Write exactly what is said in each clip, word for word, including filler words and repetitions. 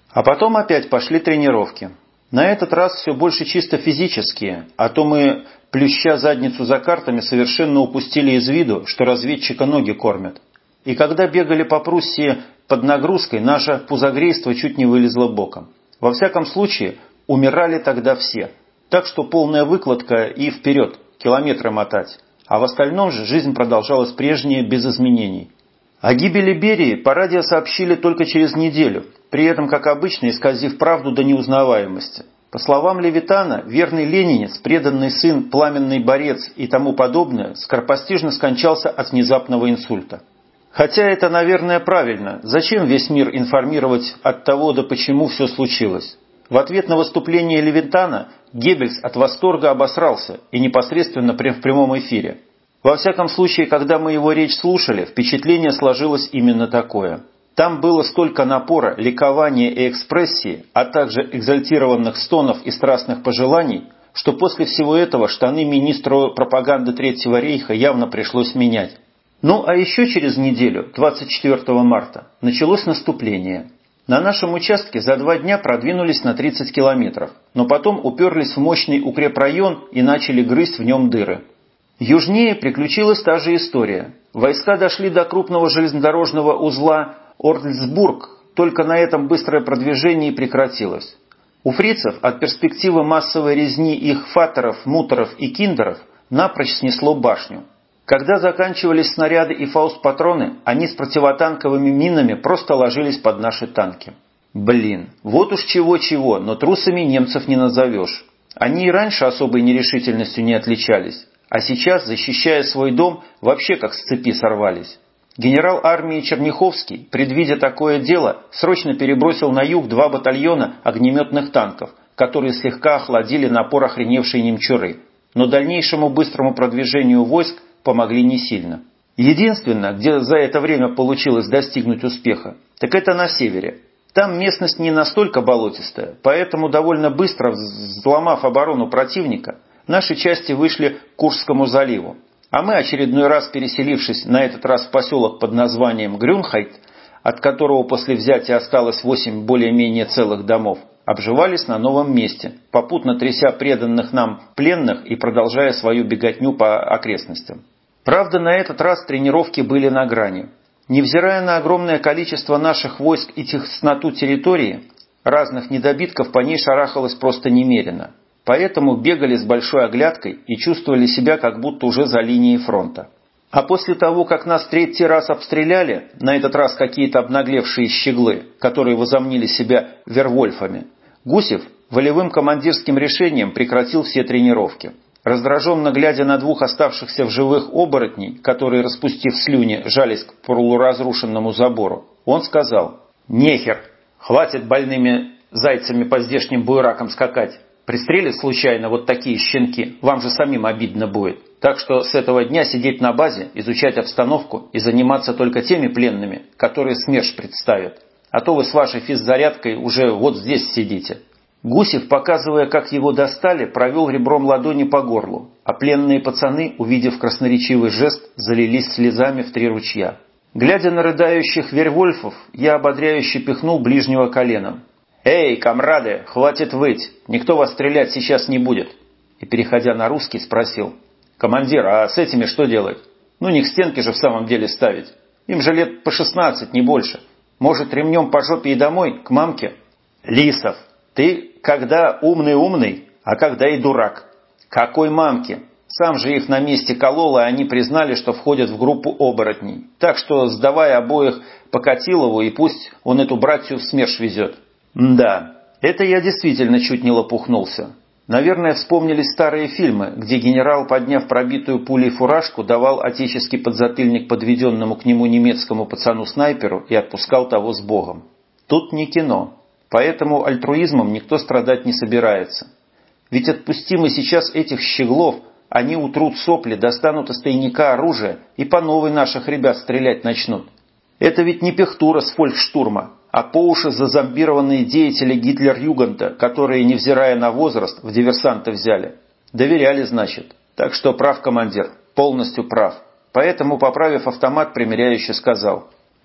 А потом опять пошли тренировки. На этот раз все больше чисто физические, а то мы, плюща задницу за картами, совершенно упустили из виду, что разведчика ноги кормят. И когда бегали по Пруссии под нагрузкой, наше пузогрейство чуть не вылезло боком. Во всяком случае, умирали тогда все. Так что полная выкладка и вперед, километры мотать. А в остальном же жизнь продолжалась прежняя, без изменений. О гибели Берии по радио сообщили только через неделю, при этом, как обычно, исказив правду до неузнаваемости. По словам Левитана, верный ленинец, преданный сын, пламенный борец и тому подобное, скоропостижно скончался от внезапного инсульта. Хотя это, наверное, правильно. Зачем весь мир информировать от того, да почему все случилось? В ответ на выступление Левитана Геббельс от восторга обосрался, и непосредственно в прямом эфире. Во всяком случае, когда мы его речь слушали, впечатление сложилось именно такое. Там было столько напора, ликования и экспрессии, а также экзальтированных стонов и страстных пожеланий, что после всего этого штаны министру пропаганды Третьего рейха явно пришлось менять. Ну а еще через неделю, двадцать четвёртого марта, началось наступление. На нашем участке за два дня продвинулись на тридцать километров, но потом уперлись в мощный укрепрайон и начали грызть в нем дыры. Южнее приключилась та же история. Войска дошли до крупного железнодорожного узла Ордельсбург, только на этом быстрое продвижение прекратилось. У фрицев от перспективы массовой резни их фатеров, мутеров и киндеров напрочь снесло башню. Когда заканчивались снаряды и фаустпатроны, они с противотанковыми минами просто ложились под наши танки. Блин, вот уж чего-чего, но трусами немцев не назовешь. Они и раньше особой нерешительностью не отличались, а сейчас, защищая свой дом, вообще как с цепи сорвались. Генерал армии Черняховский, предвидя такое дело, срочно перебросил на юг два батальона огнеметных танков, которые слегка охладили напор охреневшей немчуры, но дальнейшему быстрому продвижению войск помогли не сильно. Единственное, где за это время получилось достигнуть успеха, так это на севере. Там местность не настолько болотистая, поэтому довольно быстро, взломав оборону противника, наши части вышли к Куршскому заливу. А мы, очередной раз переселившись на этот раз в поселок под названием Грюнхайт, от которого после взятия осталось восемь более-менее целых домов, обживались на новом месте, попутно тряся преданных нам пленных и продолжая свою беготню по окрестностям. Правда, на этот раз тренировки были на грани. Невзирая на огромное количество наших войск и тесноту территории, разных недобитков по ней шарахалось просто немерено. Поэтому бегали с большой оглядкой и чувствовали себя как будто уже за линией фронта. А после того, как нас третий раз обстреляли, на этот раз какие-то обнаглевшие щеглы, которые возомнили себя вервольфами, Гусев волевым командирским решением прекратил все тренировки. Раздраженно глядя на двух оставшихся в живых оборотней, которые, распустив слюни, жались к полуразрушенному забору, он сказал: «Нехер, хватит больными зайцами по здешним буеракам скакать. Пристрелят случайно вот такие щенки, вам же самим обидно будет. Так что с этого дня сидеть на базе, изучать обстановку и заниматься только теми пленными, которые СМЕРШ представят. А то вы с вашей физзарядкой уже вот здесь сидите». Гусев, показывая, как его достали, провел ребром ладони по горлу, а пленные пацаны, увидев красноречивый жест, залились слезами в три ручья. Глядя на рыдающих вервольфов, я ободряюще пихнул ближнего коленом. «Эй, комрады, хватит выть, никто вас стрелять сейчас не будет». И, переходя на русский, спросил: «Командир, а с этими что делать? Ну не к стенке же в самом деле ставить. Им же лет по шестнадцать, не больше. Может, ремнем по жопе и домой, к мамке?» «Лисов, ты когда умный-умный, а когда и дурак. Какой мамке? Сам же их на месте колол, и они признали, что входят в группу оборотней. Так что сдавай обоих Покатилову, и пусть он эту братью в СМЕРШ везет». Да, это я действительно чуть не лопухнулся. Наверное, вспомнились старые фильмы, где генерал, подняв пробитую пулей фуражку, давал отеческий подзатыльник подведенному к нему немецкому пацану-снайперу и отпускал того с Богом. Тут не кино, поэтому альтруизмом никто страдать не собирается. Ведь отпусти мы сейчас этих щеглов, они утрут сопли, достанут из тайника оружие и по новой наших ребят стрелять начнут. Это ведь не пехтура с фолькштурма, а по уши зазомбированные деятели Гитлер-Югента, которые, невзирая на возраст, в диверсанты взяли. Доверяли, значит. Так что прав командир, полностью прав. Поэтому, поправив автомат, примиряюще сказал: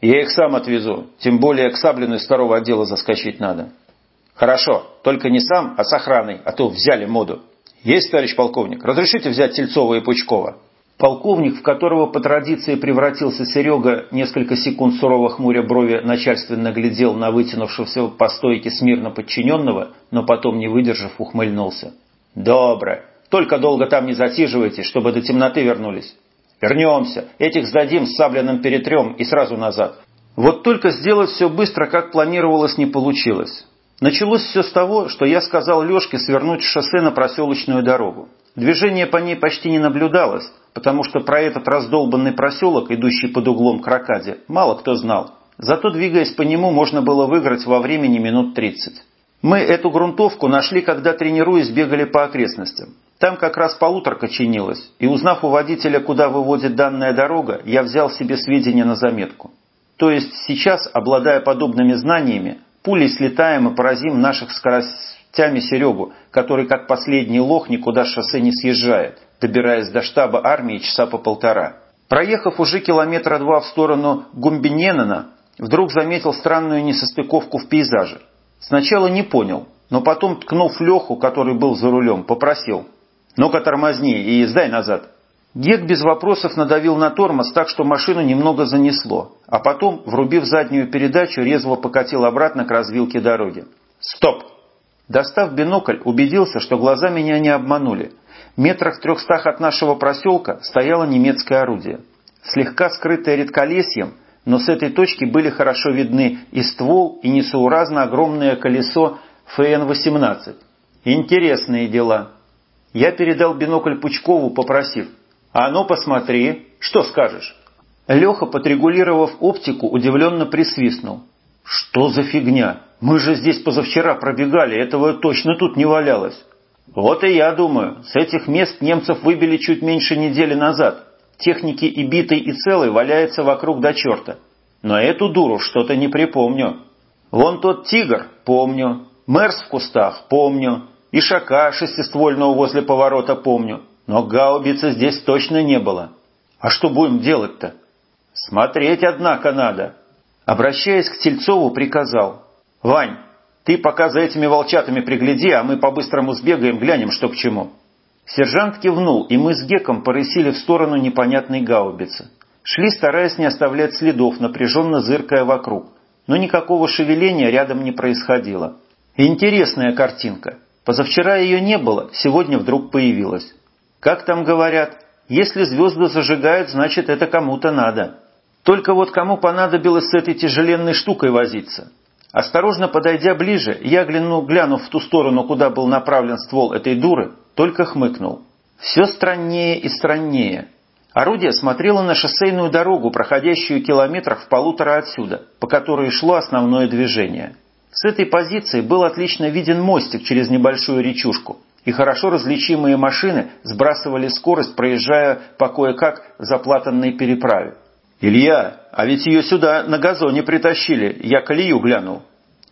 Я их сам отвезу, тем более к Саблину из второго отдела заскочить надо. Хорошо, только не сам, а с охраной, а то взяли моду. Есть, товарищ полковник, разрешите взять Тельцова и Пучкова? Полковник, в которого по традиции превратился Серега, несколько секунд сурово хмуря брови, начальственно глядел на вытянувшегося по стойке смирно подчиненного, но потом, не выдержав, ухмыльнулся. «Добро. Только долго там не засиживайтесь, чтобы до темноты вернулись. Вернемся. Этих сдадим, с Саблиным перетрем и сразу назад». Вот только сделать все быстро, как планировалось, не получилось. Началось все с того, что я сказал Лешке свернуть с шоссе на проселочную дорогу. Движение по ней почти не наблюдалось, потому что про этот раздолбанный проселок, идущий под углом к Ракаде, мало кто знал. Зато, двигаясь по нему, можно было выиграть во времени минут тридцать. Мы эту грунтовку нашли, когда, тренируясь, бегали по окрестностям. Там как раз полуторка чинилась, и, узнав у водителя, куда выводит данная дорога, я взял себе сведения на заметку. То есть сейчас, обладая подобными знаниями, пулей слетаем и поразим наших скоростями Серегу, который как последний лох никуда с шоссе не съезжает, добираясь до штаба армии часа по полтора. Проехав уже километра два в сторону Гумбиненена, вдруг заметил странную несостыковку в пейзаже. Сначала не понял, но потом, ткнув Леху, который был за рулем, попросил: «Ну-ка тормозни и сдай назад». Гек без вопросов надавил на тормоз так, что машину немного занесло, а потом, врубив заднюю передачу, резво покатил обратно к развилке дороги. «Стоп!» Достав бинокль, убедился, что глаза меня не обманули. Метрах в трехстах от нашего проселка стояло немецкое орудие. Слегка скрытое редколесьем, но с этой точки были хорошо видны и ствол, и несоуразно огромное колесо эф эн восемнадцать. Интересные дела. Я передал бинокль Пучкову, попросив: «А ну посмотри, что скажешь?» Леха, подрегулировав оптику, удивленно присвистнул. «Что за фигня? Мы же здесь позавчера пробегали, этого точно тут не валялось». «Вот и я думаю, с этих мест немцев выбили чуть меньше недели назад. Техники и битой, и целой валяется вокруг до черта. Но эту дуру что-то не припомню. Вон тот «Тигр» – помню, Мерс в кустах – помню, Ишака шестиствольного возле поворота помню, но гаубицы здесь точно не было. А что будем делать-то?» «Смотреть, однако, надо». Обращаясь к Тельцову, приказал: «Вань, ты пока за этими волчатами пригляди, а мы по-быстрому сбегаем, глянем, что к чему». Сержант кивнул, и мы с Геком порысили в сторону непонятной гаубицы. Шли, стараясь не оставлять следов, напряженно зыркая вокруг. Но никакого шевеления рядом не происходило. Интересная картинка. Позавчера ее не было, сегодня вдруг появилась. Как там говорят, если звезды зажигают, значит, это кому-то надо. Только вот кому понадобилось с этой тяжеленной штукой возиться? Осторожно подойдя ближе, я, гляну, глянув в ту сторону, куда был направлен ствол этой дуры, только хмыкнул. Все страннее и страннее. Орудие смотрело на шоссейную дорогу, проходящую километрах в полутора отсюда, по которой шло основное движение. С этой позиции был отлично виден мостик через небольшую речушку, и хорошо различимые машины сбрасывали скорость, проезжая по кое-как заплатанной переправе. «Илья, а ведь ее сюда на газоне притащили, я колею глянул».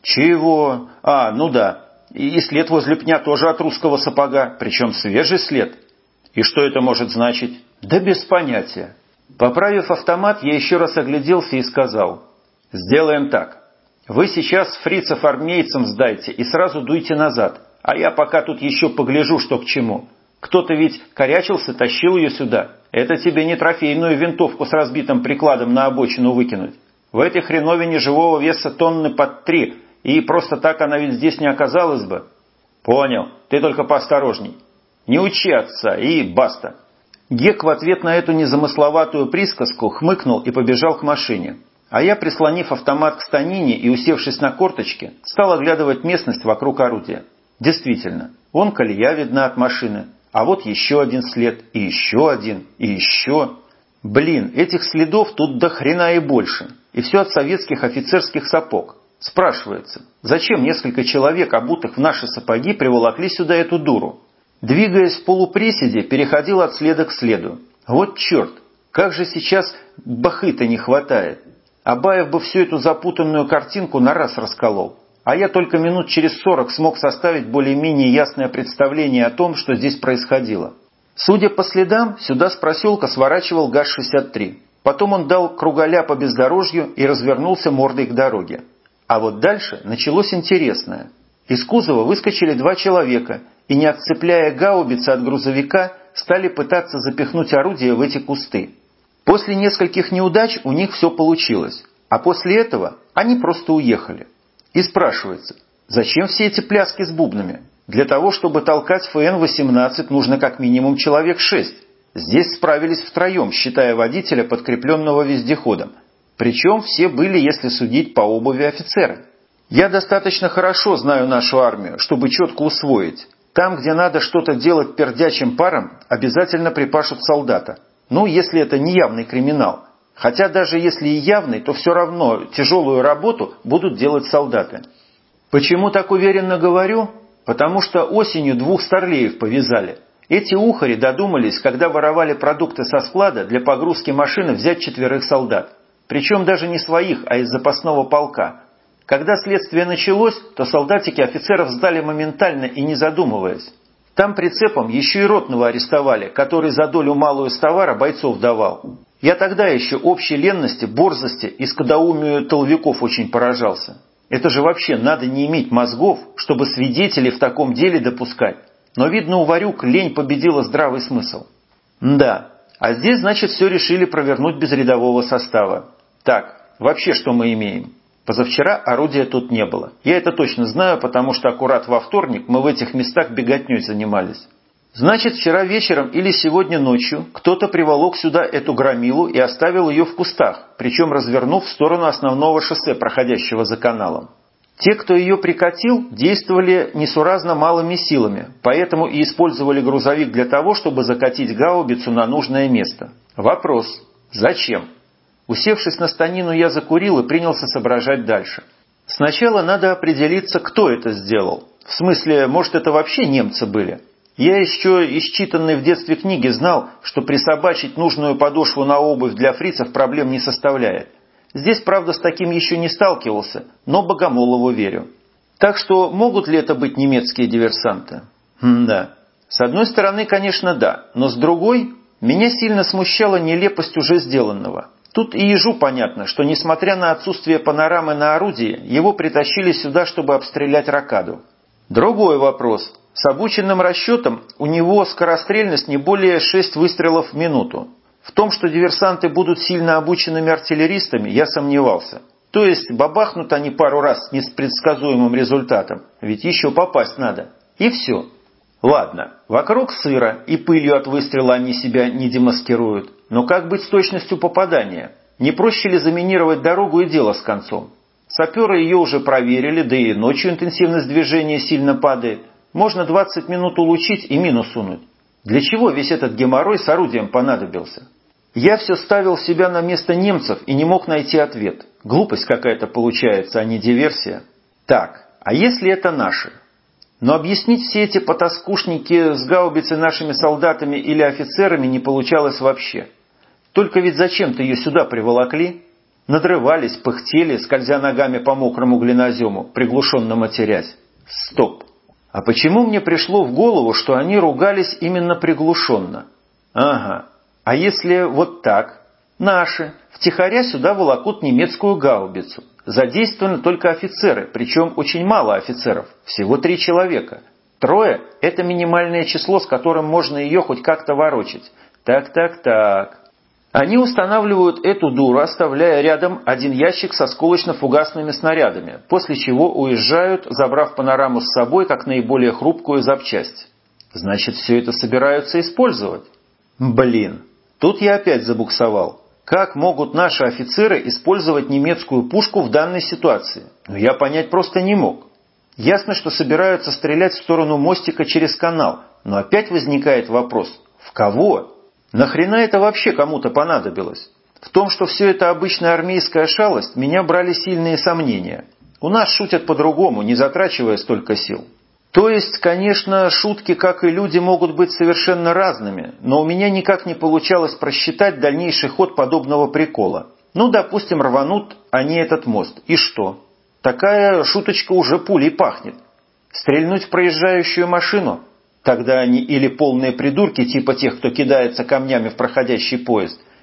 «Чего? А, ну да. И след возле пня тоже от русского сапога, причем свежий след». «И что это может значить?» «Да без понятия». Поправив автомат, я еще раз огляделся и сказал: «Сделаем так. Вы сейчас фрицев армейцам сдайте и сразу дуйте назад, а я пока тут еще погляжу, что к чему. Кто-то ведь корячился, тащил ее сюда. Это тебе не трофейную винтовку с разбитым прикладом на обочину выкинуть. В этой хреновине живого веса тонны под три, и просто так она ведь здесь не оказалась бы». «Понял, ты только поосторожней. Не учи отца, и баста». Гек в ответ на эту незамысловатую присказку хмыкнул и побежал к машине. А я, прислонив автомат к станине и усевшись на корточки, стал оглядывать местность вокруг орудия. Действительно, вон колея видна от машины, а вот еще один след, и еще один, и еще. Блин, этих следов тут до хрена и больше, и все от советских офицерских сапог. Спрашивается, зачем несколько человек, обутых в наши сапоги, приволокли сюда эту дуру? Двигаясь в полуприседе, переходил от следа к следу. Вот черт, как же сейчас бахы-то не хватает. Абаев бы всю эту запутанную картинку на раз расколол. А я только минут через сорок смог составить более-менее ясное представление о том, что здесь происходило. Судя по следам, сюда с проселка сворачивал ГАЗ шестьдесят три. Потом он дал круголя по бездорожью и развернулся мордой к дороге. А вот дальше началось интересное. Из кузова выскочили два человека и, не отцепляя гаубицы от грузовика, стали пытаться запихнуть орудие в эти кусты. После нескольких неудач у них все получилось, а после этого они просто уехали. И спрашивается, зачем все эти пляски с бубнами? Для того, чтобы толкать эф эн восемнадцать, нужно как минимум человек шесть. Здесь справились втроем, считая водителя, подкрепленного вездеходом. Причем все были, если судить по обуви, офицеры. Я достаточно хорошо знаю нашу армию, чтобы четко усвоить. Там, где надо что-то делать пердячим паром, обязательно припашут солдата. Ну, если это не явный криминал. Хотя даже если и явный, то все равно тяжелую работу будут делать солдаты. Почему так уверенно говорю? Потому что осенью двух старлеев повязали. Эти ухари додумались, когда воровали продукты со склада, для погрузки машины взять четверых солдат. Причем даже не своих, а из запасного полка. Когда следствие началось, то солдатики офицеров сдали моментально и не задумываясь. Там прицепом еще и ротного арестовали, который за долю малую с товара бойцов давал. Я тогда еще общей ленности, борзости и скудоумию толовиков очень поражался. Это же вообще надо не иметь мозгов, чтобы свидетелей в таком деле допускать. Но, видно, у ворюк лень победила здравый смысл. Да, а здесь, значит, все решили провернуть без рядового состава. Так, вообще что мы имеем? Позавчера орудия тут не было. Я это точно знаю, потому что аккурат во вторник мы в этих местах беготней занимались. Значит, вчера вечером или сегодня ночью кто-то приволок сюда эту громилу и оставил ее в кустах, причем развернув в сторону основного шоссе, проходящего за каналом. Те, кто ее прикатил, действовали несуразно малыми силами, поэтому и использовали грузовик для того, чтобы закатить гаубицу на нужное место. Вопрос: зачем? Усевшись на станину, я закурил и принялся соображать дальше. Сначала надо определиться, кто это сделал. В смысле, может, это вообще немцы были? Я еще из читанной в детстве книги знал, что присобачить нужную подошву на обувь для фрицев проблем не составляет. Здесь, правда, с таким еще не сталкивался, но Богомолову верю. Так что могут ли это быть немецкие диверсанты? М-да. С одной стороны, конечно, да, но с другой, меня сильно смущала нелепость уже сделанного. Тут и ежу понятно, что, несмотря на отсутствие панорамы на орудии, его притащили сюда, чтобы обстрелять ракаду. Другой вопрос. С обученным расчетом у него скорострельность не более шесть выстрелов в минуту. В том, что диверсанты будут сильно обученными артиллеристами, я сомневался. То есть бабахнут они пару раз с непредсказуемым результатом, ведь еще попасть надо. И все. Ладно, вокруг сыро, и пылью от выстрела они себя не демаскируют. Но как быть с точностью попадания? Не проще ли заминировать дорогу и дело с концом? Саперы ее уже проверили, да и ночью интенсивность движения сильно падает. Можно двадцать минут улучшить и мину сунуть. Для чего весь этот геморрой с орудием понадобился? Я все ставил себя на место немцев и не мог найти ответ. Глупость какая-то получается, а не диверсия. Так, а если это наши? Но объяснить все эти потаскушники с гаубицей нашими солдатами или офицерами не получалось вообще. Только ведь зачем-то ее сюда приволокли? Надрывались, пыхтели, скользя ногами по мокрому глинозему, приглушенно матерясь. Стоп! А почему мне пришло в голову, что они ругались именно приглушенно? Ага. А если вот так? Наши втихаря сюда волокут немецкую гаубицу. Задействованы только офицеры, причем очень мало офицеров, всего три человека. Трое – это минимальное число, с которым можно ее хоть как-то ворочать. Так-так-так. Они устанавливают эту дуру, оставляя рядом один ящик с осколочно-фугасными снарядами, после чего уезжают, забрав панораму с собой как наиболее хрупкую запчасть. Значит, все это собираются использовать? Блин, тут я опять забуксовал. Как могут наши офицеры использовать немецкую пушку в данной ситуации? Но я понять просто не мог. Ясно, что собираются стрелять в сторону мостика через канал, но опять возникает вопрос: в кого? Нахрена это вообще кому-то понадобилось? В том, что все это обычная армейская шалость, меня брали сильные сомнения. У нас шутят по-другому, не затрачивая столько сил. То есть, конечно, шутки, как и люди, могут быть совершенно разными, но у меня никак не получалось просчитать дальнейший ход подобного прикола. Ну, допустим, рванут они этот мост. И что? Такая шуточка уже пулей пахнет. Стрельнуть в проезжающую машину? Тогда они или полные придурки, типа тех, кто кидается камнями в проходящий поезд,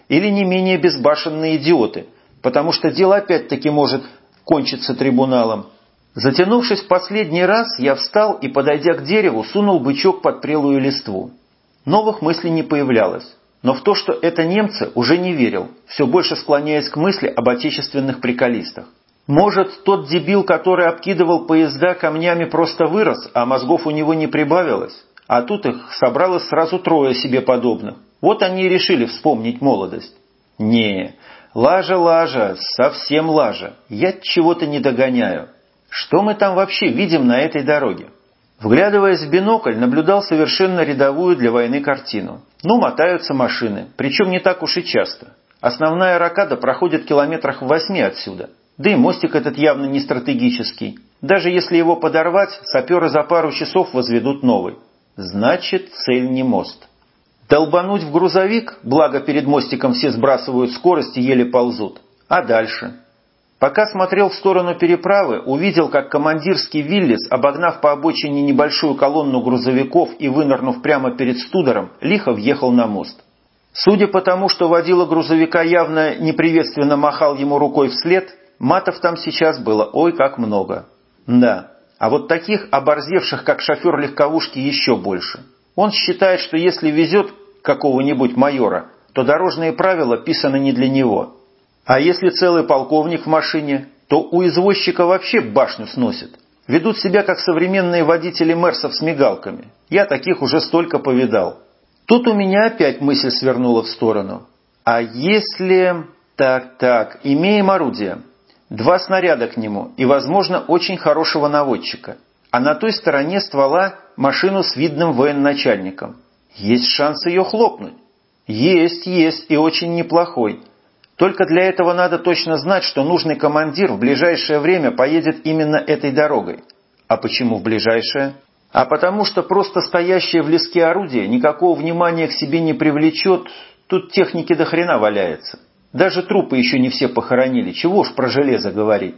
или не менее безбашенные идиоты, потому что дело опять-таки может кончиться трибуналом. Затянувшись в последний раз, я встал и, подойдя к дереву, сунул бычок под прелую листву. Новых мыслей не появлялось, но в то, что это немцы, уже не верил, все больше склоняясь к мысли об отечественных приколистах. Может, тот дебил, который обкидывал поезда камнями, просто вырос, а мозгов у него не прибавилось? А тут их собралось сразу трое себе подобных. Вот они и решили вспомнить молодость. Не, лажа, лажа, совсем лажа. Я чего-то не догоняю. Что мы там вообще видим на этой дороге? Вглядываясь в бинокль, наблюдал совершенно рядовую для войны картину. Ну, мотаются машины, причем не так уж и часто. Основная рокада проходит километрах в восьми отсюда. Да и мостик этот явно не стратегический. Даже если его подорвать, саперы за пару часов возведут новый. Значит, цель не мост. Долбануть в грузовик, благо перед мостиком все сбрасывают скорость и еле ползут. А дальше? Пока смотрел в сторону переправы, увидел, как командирский Виллис, обогнав по обочине небольшую колонну грузовиков и вынырнув прямо перед Студером, лихо въехал на мост. Судя по тому, что водила грузовика явно неприветственно махал ему рукой вслед, матов там сейчас было ой как много. Да, а вот таких оборзевших, как шофер легковушки, еще больше. Он считает, что если везет какого-нибудь майора, то дорожные правила писаны не для него. А если целый полковник в машине, то у извозчика вообще башню сносит. Ведут себя как современные водители мерсов с мигалками. Я таких уже столько повидал. Тут у меня опять мысль свернула в сторону. А если... Так-так, имеем орудие. Два снаряда к нему и, возможно, очень хорошего наводчика. А на той стороне ствола машину с видным военачальником. Есть шанс ее хлопнуть. Есть, есть, и очень неплохой. Только для этого надо точно знать, что нужный командир в ближайшее время поедет именно этой дорогой. А почему в ближайшее? А потому что просто стоящее в леске орудие никакого внимания к себе не привлечет, тут техники до хрена валяется. Даже трупы еще не все похоронили, чего уж про железо говорить.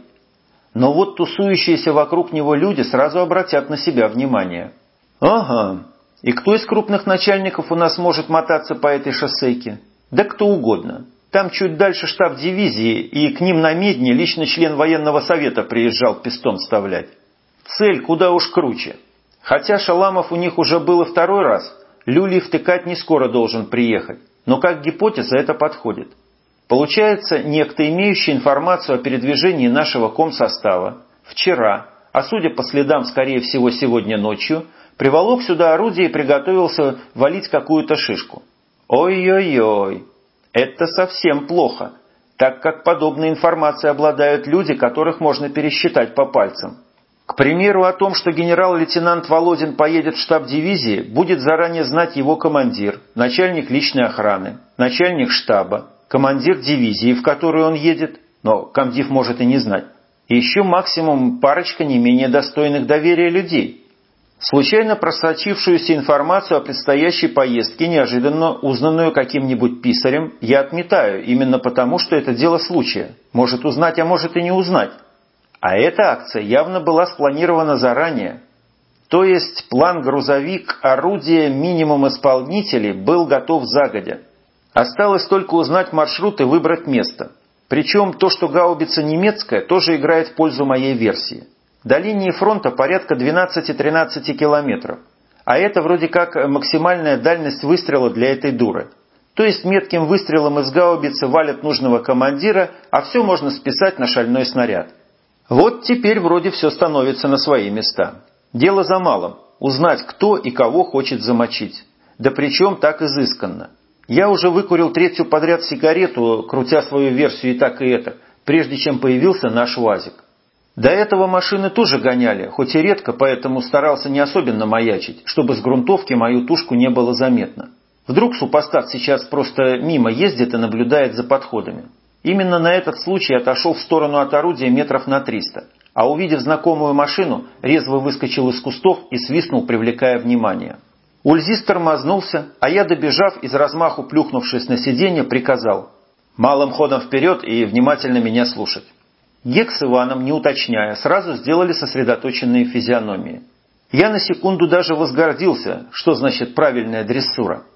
Но вот тусующиеся вокруг него люди сразу обратят на себя внимание. Ага, и кто из крупных начальников у нас может мотаться по этой шоссейке? Да кто угодно. Там чуть дальше штаб дивизии, и к ним на Медне лично член военного совета приезжал пистон вставлять. Цель куда уж круче. Хотя Шаламов у них уже было второй раз, люлей втыкать не скоро должен приехать. Но как гипотеза это подходит. Получается, некто, имеющий информацию о передвижении нашего комсостава, вчера, а судя по следам, скорее всего, сегодня ночью, приволок сюда орудие и приготовился валить какую-то шишку. Ой-ой-ой. Это совсем плохо, так как подобной информацией обладают люди, которых можно пересчитать по пальцам. К примеру, о том, что генерал-лейтенант Володин поедет в штаб дивизии, будет заранее знать его командир, начальник личной охраны, начальник штаба, командир дивизии, в которую он едет, но комдив может и не знать, и еще максимум парочка не менее достойных доверия людей. Случайно просочившуюся информацию о предстоящей поездке, неожиданно узнанную каким-нибудь писарем, я отметаю, именно потому, что это дело случая. Может узнать, а может и не узнать. А эта акция явно была спланирована заранее. То есть план грузовик, орудие, минимум исполнителей был готов загодя. Осталось только узнать маршрут и выбрать место. Причем то, что гаубица немецкая, тоже играет в пользу моей версии. До линии фронта порядка двенадцать-тринадцать километров. А это вроде как максимальная дальность выстрела для этой дуры. То есть метким выстрелом из гаубицы валят нужного командира, а все можно списать на шальной снаряд. Вот теперь вроде все становится на свои места. Дело за малым. Узнать, кто и кого хочет замочить. Да причем так изысканно. Я уже выкурил третью подряд сигарету, крутя свою версию и так и это, прежде чем появился наш УАЗик. До этого машины тоже гоняли, хоть и редко, поэтому старался не особенно маячить, чтобы с грунтовки мою тушку не было заметно. Вдруг супостат сейчас просто мимо ездит и наблюдает за подходами. Именно на этот случай отошел в сторону от орудия метров на триста, а увидев знакомую машину, резво выскочил из кустов и свистнул, привлекая внимание. Ульзис тормознулся, а я, добежав и с размаху плюхнувшись на сиденье, приказал: «Малым ходом вперед и внимательно меня слушать». Гек с Иваном, не уточняя, сразу сделали сосредоточенные физиономии. Я на секунду даже возгордился, что значит правильная дрессура.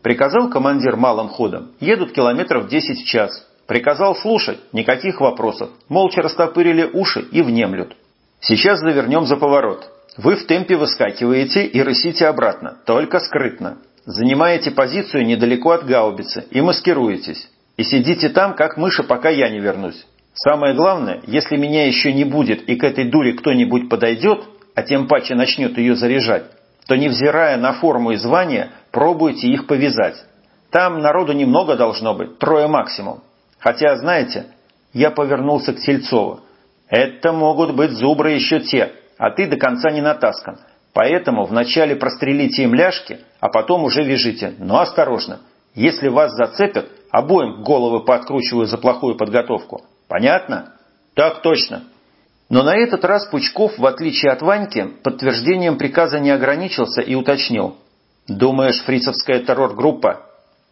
Приказал командир малым ходом, едут километров десять в час. Приказал слушать, никаких вопросов. Молча растопырили уши и внемлют. Сейчас завернем за поворот. Вы в темпе выскакиваете и рысите обратно, только скрытно. Занимаете позицию недалеко от гаубицы и маскируетесь. И сидите там, как мыши, пока я не вернусь. Самое главное, если меня еще не будет и к этой дуре кто-нибудь подойдет, а тем паче начнет ее заряжать, то, невзирая на форму и звание, пробуйте их повязать. Там народу немного должно быть, трое максимум. Хотя, знаете, я повернулся к Сельцову. Это могут быть зубры еще те, а ты до конца не натаскан. Поэтому вначале прострелите им ляжки, а потом уже вяжите. Но осторожно. Если вас зацепят, обоим головы пооткручиваю за плохую подготовку. Понятно? Так точно. Но на этот раз Пучков, в отличие от Ваньки, подтверждением приказа не ограничился и уточнил. Думаешь, фрицевская террор-группа?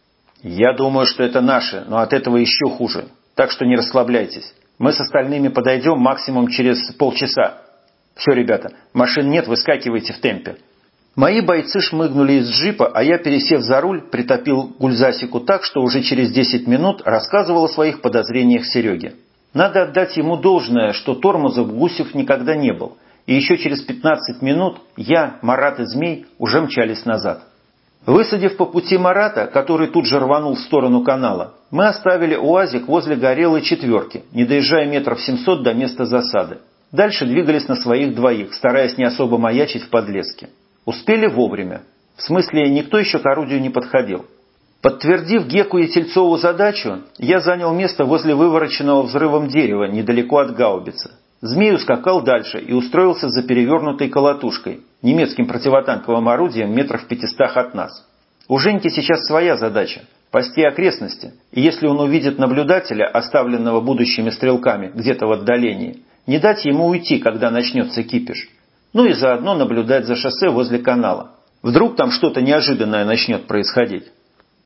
Я думаю, что это наши, но от этого еще хуже. Так что не расслабляйтесь. Мы с остальными подойдем максимум через полчаса. Все, ребята, машин нет, выскакивайте в темпе. Мои бойцы шмыгнули из джипа, а я, пересев за руль, притопил Гульзасику так, что уже через десять минут рассказывал о своих подозрениях Сереге. Надо отдать ему должное, что тормозов Гусев никогда не был, и еще через пятнадцать минут я, Марат и Змей уже мчались назад. Высадив по пути Марата, который тут же рванул в сторону канала, мы оставили УАЗик возле горелой четверки, не доезжая метров семьсот до места засады. Дальше двигались на своих двоих, стараясь не особо маячить в подлеске. Успели вовремя. В смысле, никто еще к орудию не подходил. Подтвердив Геку и Тельцову задачу, я занял место возле вывороченного взрывом дерева, недалеко от гаубицы. Змей ускакал дальше и устроился за перевернутой колотушкой, немецким противотанковым орудием метров в пятистах от нас. У Женьки сейчас своя задача – пасти окрестности, и если он увидит наблюдателя, оставленного будущими стрелками где-то в отдалении, не дать ему уйти, когда начнется кипиш. Ну и заодно наблюдать за шоссе возле канала. Вдруг там что-то неожиданное начнет происходить.